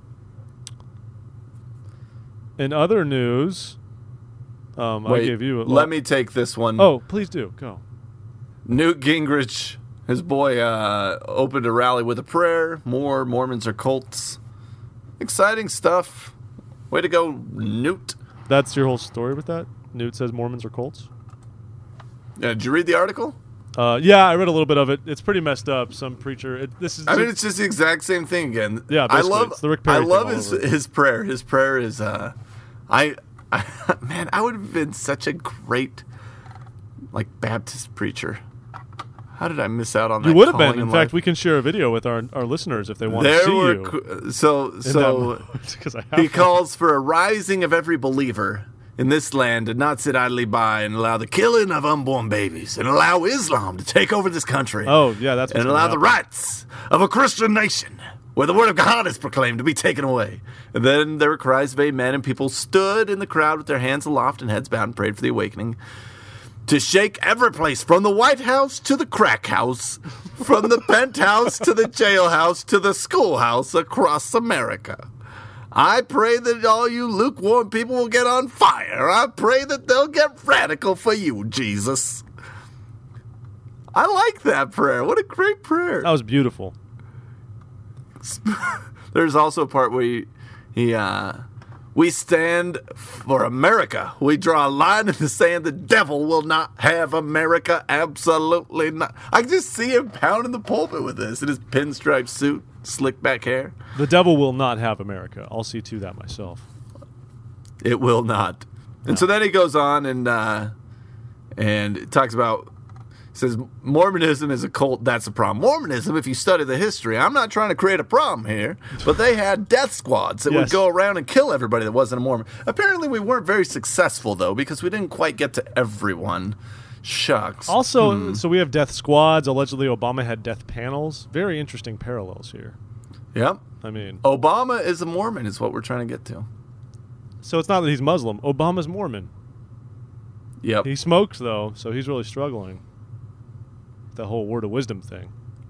In other news, um, I Wait, gave you. A, let me take this one. Oh, please do go. Newt Gingrich, his boy, uh, opened a rally with a prayer. More Mormons or cults. Exciting stuff. Way to go, Newt. That's your whole story with that. Newt says Mormons are cults. Yeah, did you read the article? Uh, yeah, I read a little bit of it. It's pretty messed up. Some preacher. It, this is. I mean, it's just the exact same thing again. Yeah, I basically, love. it's the Rick Perry I thing love all his over. his prayer. His prayer is, uh, I, I, man, I would have been such a great, like Baptist preacher. How did I miss out on that? You would have been. calling In fact, life? we can share a video with our our listeners if they want to There see were you. qu- so in so. that mode, 'cause I have He one. calls for a rising of every believer in this land and not sit idly by and allow the killing of unborn babies and allow Islam to take over this country. Oh yeah, that's what's and gonna allow the happen. rights of a Christian nation where the word of God is proclaimed to be taken away. And then there were cries of amen, and people stood in the crowd with their hands aloft and heads bowed and prayed for the awakening to shake every place, from the White House to the crack house, from the penthouse to the jailhouse to the schoolhouse across America. I pray that all you lukewarm people will get on fire. I pray that they'll get radical for you, Jesus. I like that prayer. What a great prayer. That was beautiful. There's also a part where he, he uh, we stand for America. We draw a line in the sand. The devil will not have America. Absolutely not. I can just see him pounding the pulpit with this in his pinstripe suit, slick back hair. The devil will not have America. I'll see to that myself. It will not. And so then he goes on and uh, and talks about, says Mormonism is a cult. That's a problem. Mormonism, if you study the history, I'm not trying to create a problem here, but they had death squads that would Yes. go around and kill everybody that wasn't a Mormon. Apparently, we weren't very successful though, because we didn't quite get to everyone. Shucks. Also, Hmm. so we have death squads. Allegedly, Obama had death panels. Very interesting parallels here. Yep. I mean, Obama is a Mormon, is what we're trying to get to. so it's not that he's Muslim. Obama's Mormon. Yep. He smokes though, so he's really struggling. The whole word of wisdom thing.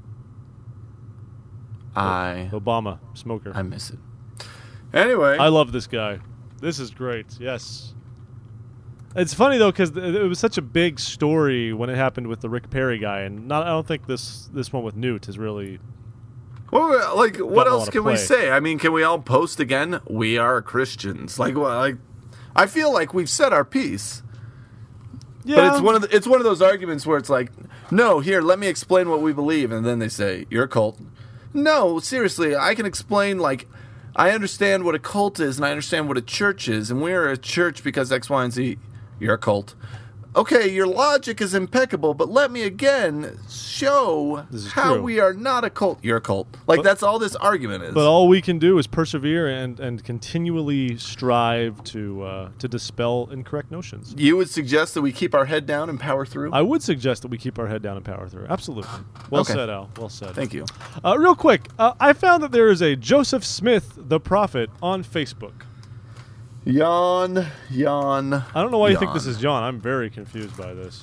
I Obama, smoker. I miss it. Anyway, I love this guy. This is great. Yes. It's funny though because it was such a big story when it happened with the Rick Perry guy, and not. I don't think this this one with Newt is really. well, like, what Got a else lot of can we play. say? I mean, can we all post again? We are Christians. Like, well, like, I feel like we've said our piece. Yeah. But it's one of the, it's one of those arguments where it's like, no, here, let me explain what we believe, and then they say you're a cult. No, seriously, I can explain. Like, I understand what a cult is, and I understand what a church is, and we're a church because X, Y, and Z. You're a cult. Okay, your logic is impeccable, but let me again show This is how true. we are not a cult. You're a cult. Like, But- that's all this argument is. But all we can do is persevere and, and continually strive to uh, to dispel incorrect notions. You would suggest that we keep our head down and power through? I would suggest that we keep our head down and power through. Absolutely. Well Okay. said, Al. Well said. Thank you. Uh, real quick, uh, I found that there is a Joseph Smith, the prophet, on Facebook. Yawn, yawn. I don't know why you think this yawn. is John. I'm very confused by this.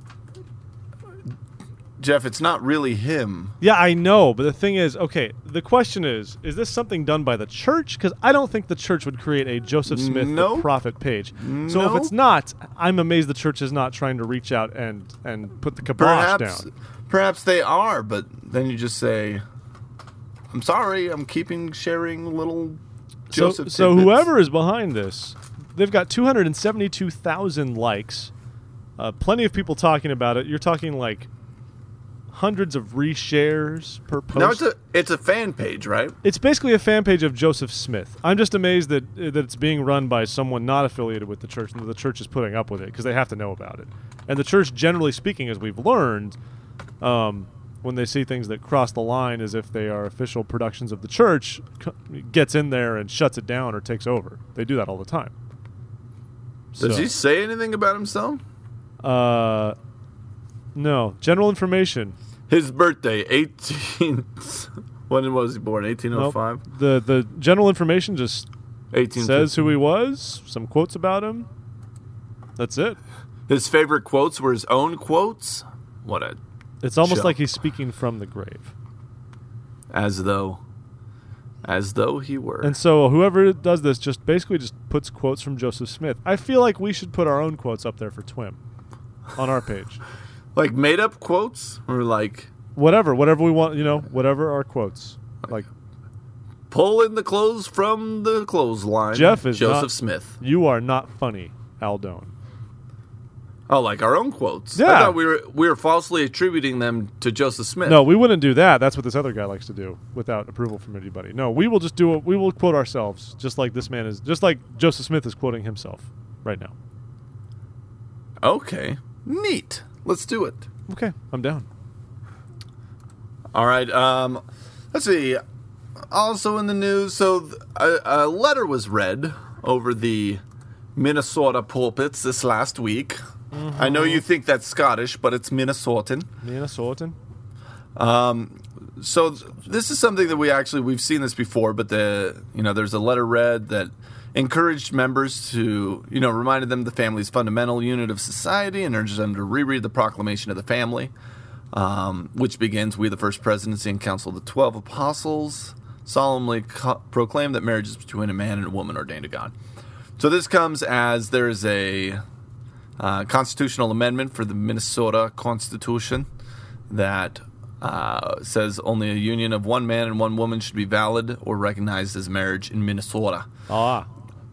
Jeff, it's not really him. Yeah, I know, but the thing is, okay, the question is, is this something done by the church? Because I don't think the church would create a Joseph Smith, No. the prophet page. So if No. it's not, I'm amazed the church is not trying to reach out and, and put the kibosh Perhaps, down. perhaps they are, but then you just say, "I'm sorry, I'm keeping sharing little So, Joseph." so tidbits." whoever is behind this, they've got two hundred seventy-two thousand likes, uh, plenty of people talking about it. You're talking like hundreds of reshares per post. Now it's a it's a fan page, right? It's basically a fan page of Joseph Smith. I'm just amazed that that it's being run by someone not affiliated with the church, and that the church is putting up with it because they have to know about it. And the church, generally speaking, as we've learned, um, when they see things that cross the line as if they are official productions of the church, c- gets in there and shuts it down or takes over. They do that all the time. Does So, he say anything about himself? Uh, no. General information. His birthday, eighteen. When was he born? eighteen oh Nope. five? The the general information just eighteen says who he was, some quotes about him. That's it. His favorite quotes were his own quotes. What a It's almost joke. like he's speaking from the grave. As though, as though he were. And so whoever does this just basically just puts quotes from Joseph Smith. I feel like we should put our own quotes up there for T W I M on our page. Like made up quotes or like Whatever, whatever we want, you know, whatever our quotes. Like, pulling the clothes from the clothesline. Jeff is Joseph not- Smith. you are not funny, Aldone. Oh, like our own quotes. Yeah. I thought we were we were falsely attributing them to Joseph Smith. No, we wouldn't do that. That's what this other guy likes to do without approval from anybody. No, we will just do it. We will quote ourselves, just like this man is, just like Joseph Smith is quoting himself right now. Okay. Neat. Let's do it. Okay, I'm down. All right. Um, let's see. Also in the news, so th- a, a letter was read over the Minnesota pulpits this last week. Mm-hmm. I know you think that's Scottish, but it's Minnesotan. Minnesotan. Um, so th- this is something that we actually we've seen this before, but the you know there's a letter read that encouraged members to you know reminded them of the family's fundamental unit of society and urged them to reread the Proclamation of the Family. Um, which begins, we, the First Presidency and Council of the Twelve Apostles, solemnly co- proclaim that marriage is between a man and a woman ordained of God. So this comes as there is a uh, constitutional amendment for the Minnesota Constitution that uh, says only a union of one man and one woman should be valid or recognized as marriage in Minnesota. Ah.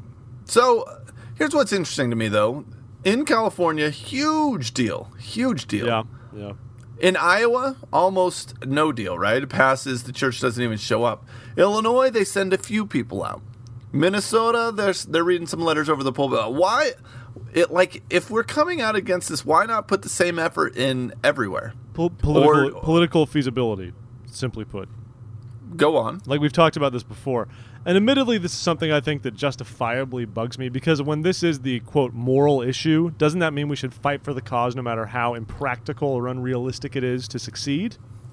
So here's what's interesting to me, though. In California, huge deal. Huge deal. Yeah, yeah. In Iowa, almost no deal, right? It passes, the church doesn't even show up. Illinois, they send a few people out. Minnesota, they're, they're reading some letters over the pulpit. Why? It, like, if we're coming out against this, why not put the same effort in everywhere? Pol- political, Or- political feasibility, simply put. Go on. Like we've talked about this before. And admittedly, this is something I think that justifiably bugs me, because when this is the, quote, moral issue, doesn't that mean we should fight for the cause no matter how impractical or unrealistic it is to succeed?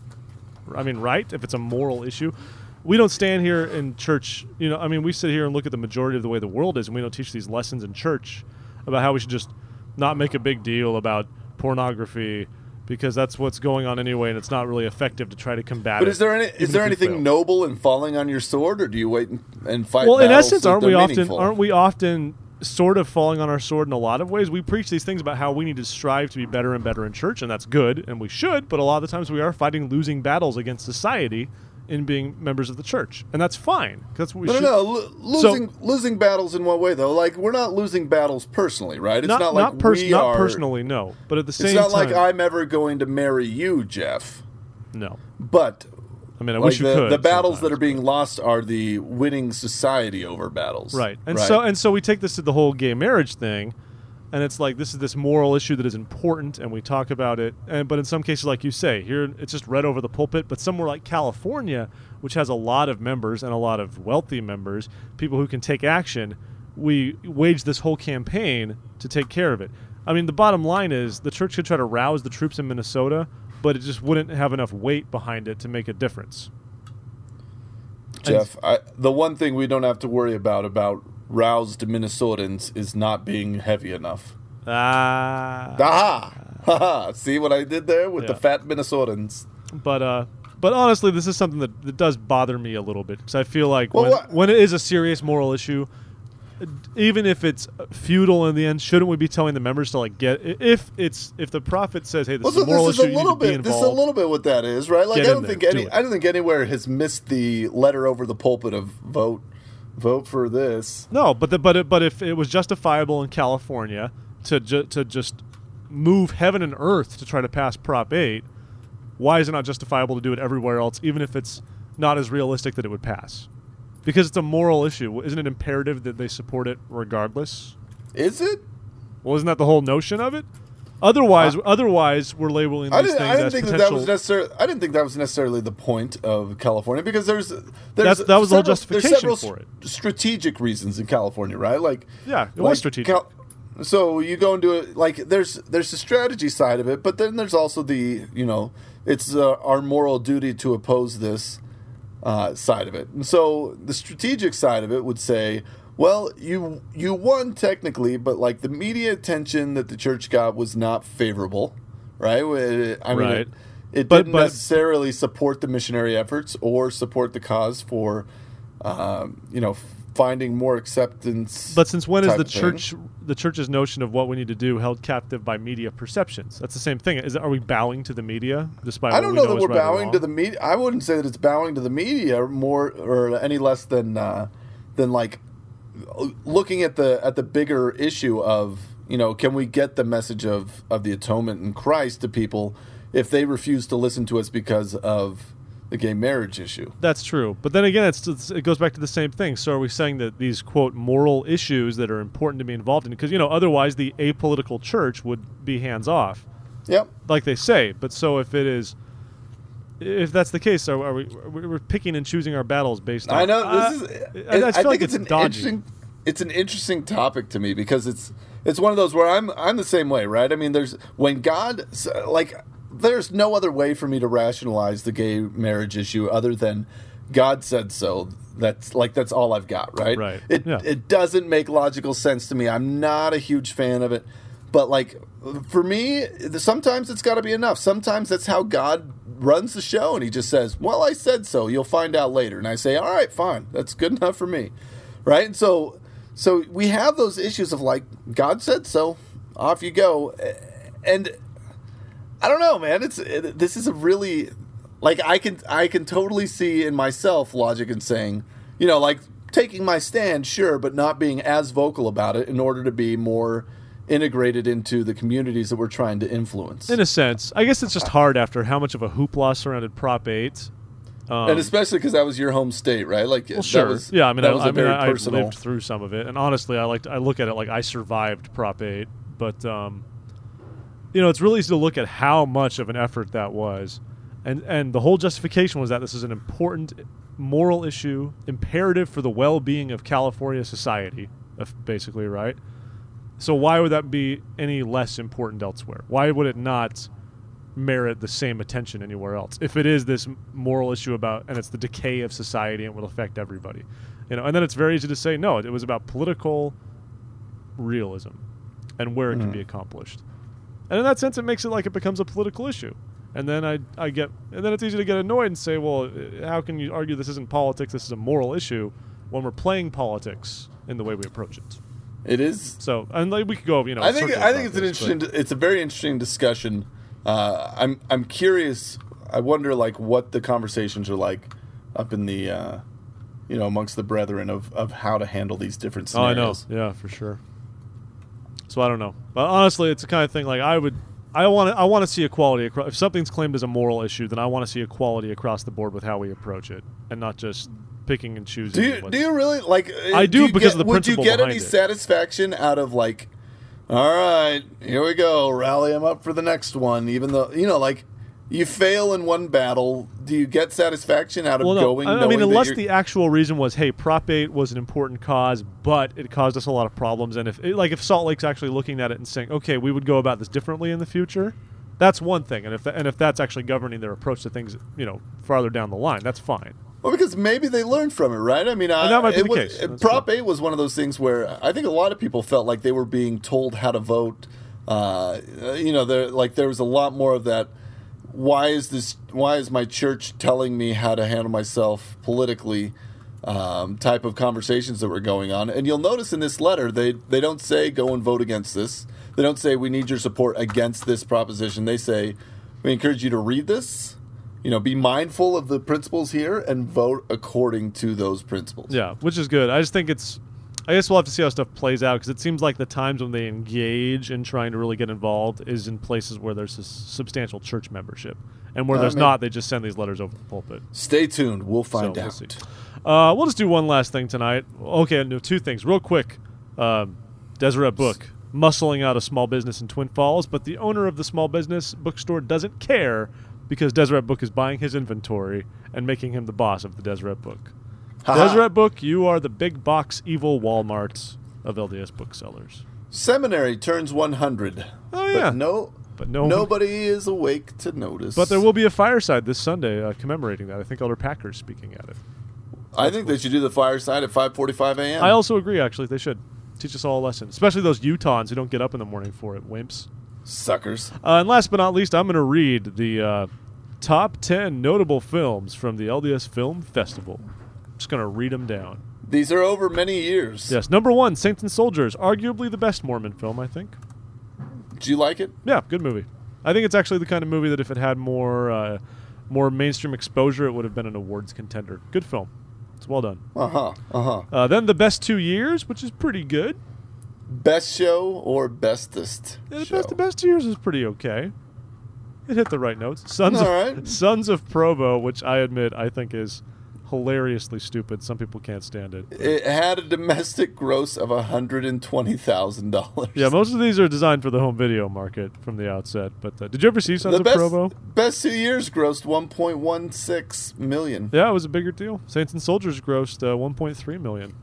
I mean, right? If it's a moral issue. We don't stand here in church, you know, I mean, we sit here and look at the majority of the way the world is, and we don't teach these lessons in church about how we should just not make a big deal about pornography, because that's what's going on anyway, and it's not really effective to try to combat it. But is there any even is there if we anything fail. noble in falling on your sword, or do you wait and, and fight? Well, in battles essence, that aren't they're we often meaningful? aren't we often sort of falling on our sword in a lot of ways? We preach these things about how we need to strive to be better and better in church, and that's good, and we should. But a lot of the times, we are fighting losing battles against society in being members of the church, and that's fine. That's what we No, should. no, no. Lo- losing losing battles in what way though? Like we're not losing battles personally, right? It's Not not, like not, pers- we not are. personally, no. But at the same It's not time, like I'm ever going to marry you, Jeff. no. But I mean, I like wish you the, could. the battles that sometimes. are being lost are the winning society over battles, Right. And so and so we take this to the whole gay marriage thing, and it's like this is this moral issue that is important, and we talk about it. And but in some cases, like you say, here it's just read over the pulpit. But somewhere like California, which has a lot of members and a lot of wealthy members, people who can take action, we wage this whole campaign to take care of it. I mean, the bottom line is the church could try to rouse the troops in Minnesota, but it just wouldn't have enough weight behind it to make a difference. Jeff, I, the one thing we don't have to worry about about roused Minnesotans is not being heavy enough. Ah. Aha! Haha! See what I did there with the Yeah. fat Minnesotans? But uh, but honestly, this is something that, that does bother me a little bit, because I feel like Well, when, what- when it is a serious moral issue, even if it's futile in the end, shouldn't we be telling the members to like get if it's if the prophet says, "Hey, this Well, is a so moral this is issue, a you need little to be bit. This is a involved." little bit what that is, right? Like Get I in don't there, think do any. it. I don't think anywhere has missed the letter over the pulpit of vote, vote for this. No, but the, but it, but if it was justifiable in California to ju- to just move heaven and earth to try to pass Prop eight, why is it not justifiable to do it everywhere else, even if it's not as realistic that it would pass? Because it's a moral issue. Isn't it imperative that they support it regardless? Is it? Well, isn't that the whole notion of it? Otherwise, Uh, otherwise we're labeling these I didn't. things I didn't as think that, potential. that was necessarily. I didn't think that was necessarily the point of California because there's there's That's- that was the whole several- justification there's several for it. s- strategic reasons in California, right? Like Yeah, it like was strategic. Cal- so you go into it like there's there's the strategy side of it, but then there's also the you know it's uh, our moral duty to oppose this uh, side of it. And so the strategic side of it would say, Well, you you won technically, but like the media attention that the church got was not favorable, right? I mean, Right. it, it But- didn't but- necessarily support the missionary efforts or support the cause for, um, you know, finding more acceptance. But since when is type the of thing. church the church's notion of what we need to do held captive by media perceptions? That's the same thing. Is are we bowing to the media despite? I what don't we know know that is we're right or bowing to wrong? the media. I wouldn't say that it's bowing to the media more or any less than uh, than like looking at the at the bigger issue of, you know, can we get the message of, of the atonement in Christ to people if they refuse to listen to us because of the gay marriage issue? That's true. But then again, it's, it's, it goes back to the same thing. So are we saying that these, quote, moral issues that are important to be involved in? Because, you know, otherwise the apolitical church would be hands off, Yep. like they say. But so if it is, if that's the case, are, are we, we're picking and choosing our battles based on... I know Uh, this is. I, I it- feel I like think it's, it's an dodgy. interesting. It's an interesting topic to me because it's it's one of those where I'm I'm the same way, right? I mean, there's when God like there's no other way for me to rationalize the gay marriage issue other than God said so. That's like that's all I've got, right? Right. It Yeah. it doesn't make logical sense to me. I'm not a huge fan of it, but like for me, sometimes it's got to be enough. Sometimes that's how God runs the show, and He just says, "Well, I said so. You'll find out later." And I say, "All right, fine. That's good enough for me." Right? And so so we have those issues of like God said so. Off you go. And I don't know, man. It's it, this is a really like I can I can totally see in myself logic in saying, you know, like taking my stand, sure, but not being as vocal about it in order to be more integrated into the communities that we're trying to influence. In a sense. I guess it's just hard after how much of a hoopla surrounded Prop eight. Um, and especially because that was your home state, right? Like, well, that sure. was, yeah, I mean, that I, was a I mean, very I, I've personal. lived through some of it, and honestly, I like I look at it like I survived Prop eight, but um, you know, it's really easy to look at how much of an effort that was, and and the whole justification was that this is an important moral issue, imperative for the well-being of California society, if- basically, right? So why would that be any less important elsewhere? Why would it not merit the same attention anywhere else if it is this moral issue about, and it's the decay of society and will affect everybody, you know? And then it's very easy to say no, it was about political realism and where it can be accomplished, and in that sense it makes it like it becomes a political issue. And then I, I get and then it's easy to get annoyed and say, well, how can you argue this isn't politics, this is a moral issue, when we're playing politics in the way we approach it? It is. So, and like we could go, you know, I think circles I think around it's an this, but- interesting. It's a very interesting discussion. Uh, I'm I'm curious. I wonder like what the conversations are like up in the, uh, you know, amongst the brethren of, of how to handle these different Oh, I know. scenarios. Yeah, for sure. So I don't know, but honestly, it's the kind of thing like I would, I want to, I want to see equality across. If something's claimed as a moral issue, then I want to see equality across the board with how we approach it, and not just picking and choosing. Do you what's- do you really like? uh, I do you because get, of the would you principle get any behind it. satisfaction out of like, all right, here we go, rally them up for the next one, even though you know like. You fail in one battle. Do you get satisfaction out of Well, no, going? I, I knowing mean, that unless you're- the actual reason was, hey, Prop eight was an important cause, but it caused us a lot of problems, and if it, like if Salt Lake's actually looking at it and saying, okay, we would go about this differently in the future, that's one thing, and if tha- and if that's actually governing their approach to things, you know, farther down the line, that's fine. Well, because maybe they learned from it, right? I mean, I, that might be it the was, case. uh, That's Prop true. eight was one of those things where I think a lot of people felt like they were being told how to vote. Uh, you know, there like there was a lot more of that. Why is this? Why is my church telling me how to handle myself politically? Um, type of conversations that were going on, and you'll notice in this letter they they don't say go and vote against this. They don't say we need your support against this proposition. They say we encourage you to read this. You know, be mindful of the principles here and vote according to those principles. Yeah, which is good. I just think it's. I guess we'll have to see how stuff plays out because it seems like the times when they engage in trying to really get involved is in places where there's a s- substantial church membership, and where I there's mean- not, they just send these letters over the pulpit. Stay tuned. We'll find So, we'll out. see. Uh, we'll just do one last thing tonight. Okay, no, two things real quick. Um, Deseret Book muscling out a small business in Twin Falls, but the owner of the small business bookstore doesn't care because Deseret Book is buying his inventory and making him the boss of the Deseret Book. Ha-ha. Deseret Book, you are the big box evil Walmart of L D S booksellers. Seminary turns one hundred. Oh, yeah. But no, But no, nobody is awake to notice. But there will be a fireside this Sunday uh, commemorating that. I think Elder Packer's speaking at it. I think they should do the fireside at five forty-five a.m. I also agree, actually. They should. Teach us all a lesson. Especially those Utahns who don't get up in the morning for it. Wimps. Suckers. Uh, and last but not least, I'm going to read the uh, top ten notable films from the L D S Film Festival. I'm just going to read them down. These are over many years. Yes. Number one, Saints and Soldiers. Arguably the best Mormon film, I think. Do you like it? Yeah, good movie. I think it's actually the kind of movie that if it had more uh, more mainstream exposure, it would have been an awards contender. Good film. It's well done. Uh-huh. Uh-huh. Uh, then The Best Two Years, which is pretty good. Best show or bestest Yeah, the, show? best, the Best Two Years is pretty okay. It hit the right notes. Sons All of right. Sons of Provo, which I admit I think is hilariously stupid. Some people can't stand it. It had a domestic gross of one hundred twenty thousand dollars. Yeah, most of these are designed for the home video market from the outset. But uh, did you ever see Sons The of best, Provo? best two years grossed one point one six million. Yeah, it was a bigger deal. Saints and Soldiers grossed uh, one point three million.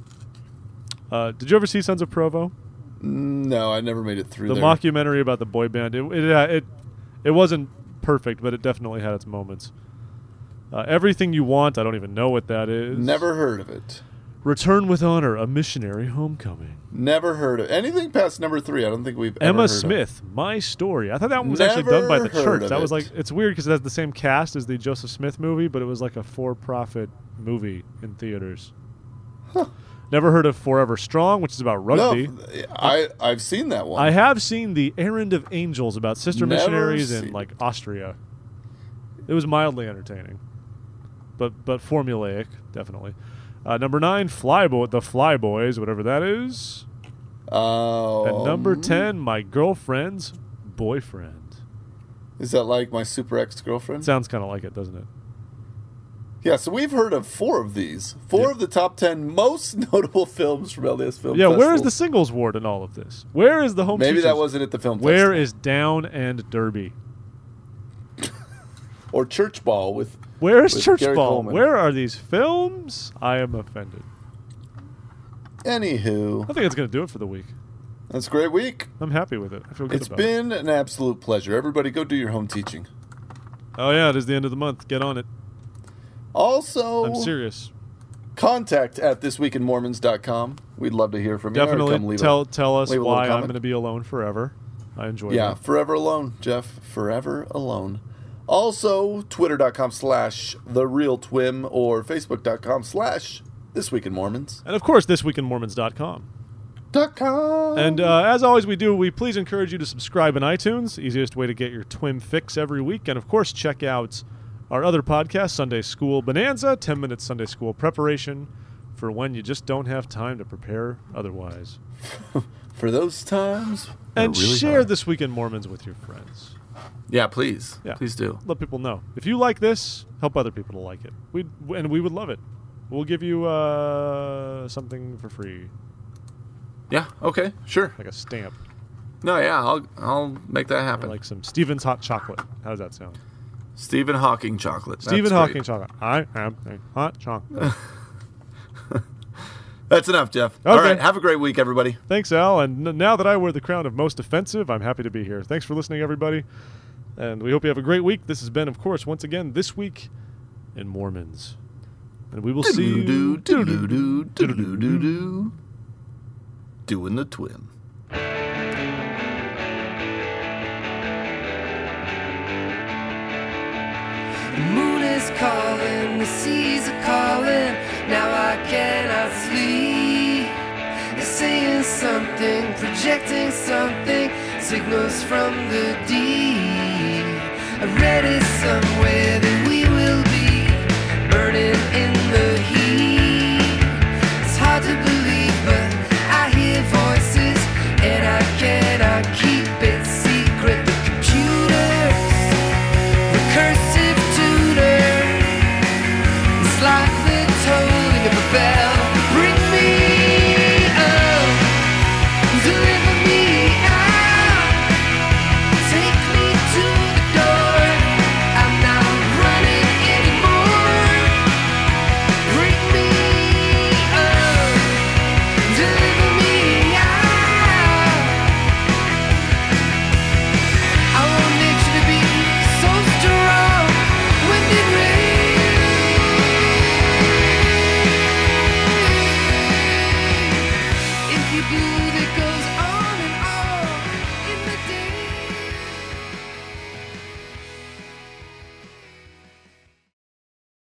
Uh, did you ever see Sons of Provo? No, I never made it through The there. mockumentary about the boy band. It it uh, it, it wasn't perfect, but it definitely had its moments. Uh, Everything You Want. I don't even know what that is. Never heard of it. Return with Honor, A Missionary Homecoming. Never heard of anything past number three. I don't think we've ever Emma heard Smith, My Story. I thought that one was Never actually done by the heard church. of That was it. like, it's weird because it has the same cast as the Joseph Smith movie, but it was like a for-profit movie in theaters. Huh. Never heard of Forever Strong, which is about of. rugby. No, I I've seen that one. I have seen The Errand of Angels about sister Never missionaries in seen like Austria. It was mildly entertaining, but but formulaic, definitely. Uh, number nine, Flyboy, The Flyboys, whatever that is. Oh. And number ten, My Girlfriend's Boyfriend. Is that like My Super Ex Girlfriend? Sounds kind of like it, doesn't it? Yeah, so we've heard of four of these. Four Yeah. of the top ten most notable films from L D S Film Yeah, Festival. where is the singles ward in all of this? Where is the home Maybe teachers? that wasn't at the film Where festival. is Down and Derby? Or Church Ball with... Where is With Church Gary Ball? Coleman. Where are these films? I am offended. Anywho, I think it's going to do it for the week. that's a great week. I'm happy with it. I feel good It's about been an absolute pleasure. Everybody go do your home teaching. it. Oh, yeah, it is the end of the month. Get on it. Also, I'm serious. contact at this week in mormons dot com. We'd love to hear from you. Or come Definitely leave tell a, tell us leave a little why I'm comment. going to be alone forever. I enjoy Yeah, that. forever alone, Jeff. Forever alone. Also, twitter.com slash the real twim or facebook.com slash this week in Mormons. And, of course, this week in mormons dot com. Dot com. And uh, as always we do, we please encourage you to subscribe in iTunes, easiest way to get your Twim fix every week. And, of course, check out our other podcast, Sunday School Bonanza, ten minute Sunday School preparation for when you just don't have time to prepare otherwise. For those times. And they're really share hard. This Week in Mormons with your friends. Yeah, please. Yeah. Please do. Let people know. If you like this, help other people to like it. We And we would love it. We'll give you uh, something for free, Yeah, okay, sure. like a stamp, No, yeah, I'll I'll make that or happen. like some Stephen's Hot Chocolate. How does that sound? Stephen Hawking chocolate. Stephen That's Hawking great. chocolate. I am a hot chocolate. That's enough, Jeff. All Okay. right, have a great week, everybody. Thanks, Al. And n- now that I wear the crown of most offensive, I'm happy to be here. Thanks for listening, everybody. And we hope you have a great week. This has been, of course, once again, This Week in Mormons. And we will see you. Do-do-do, do-do-do, do-do-do-do. Doing the twin. The moon is calling, the seas are calling. Now I cannot sleep. They're saying something, projecting something, signals from the deep. I read it somewhere that we will be burning in the heat. It's hard to believe, but I hear voices, and I cannot keep it secret. The computers, recursive tutor. It's like the tolling of a bell. Bring me up, deliver me out, take me to the door. I'm not running. that goes